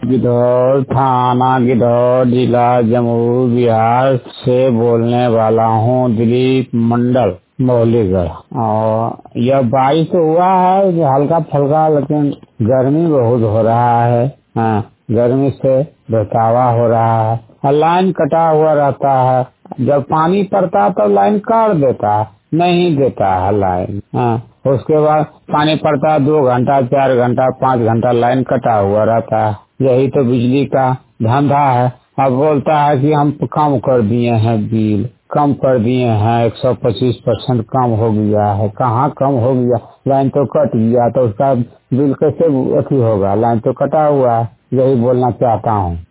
गिद्धौर थाना गिद्धौर जिला जमुई बिहार से बोलने वाला हूँ। दिलीप मंडल मौलीगढ़। और यह बारिश तो हुआ है जो हल्का फुल्का, लेकिन गर्मी बहुत हो रहा है। हाँ, गर्मी से बहकावा हो रहा है और लाइन कटा हुआ रहता है। जब पानी पड़ता है तो लाइन काट देता है, नहीं देता है लाइन। हाँ, उसके बाद पानी पड़ता है 2 घंटा 4 घंटा 5 घंटा लाइन कटा हुआ रहता है। यही तो बिजली का धंधा है। अब बोलता है कि हम कम कर दिए हैं, बिल कम कर दिए हैं, 125% कम हो गया है। कहाँ कम हो गया, लाइन तो कट गया तो उसका बिल कैसे अथी होगा, लाइन तो कटा हुआ है। यही बोलना चाहता हूँ।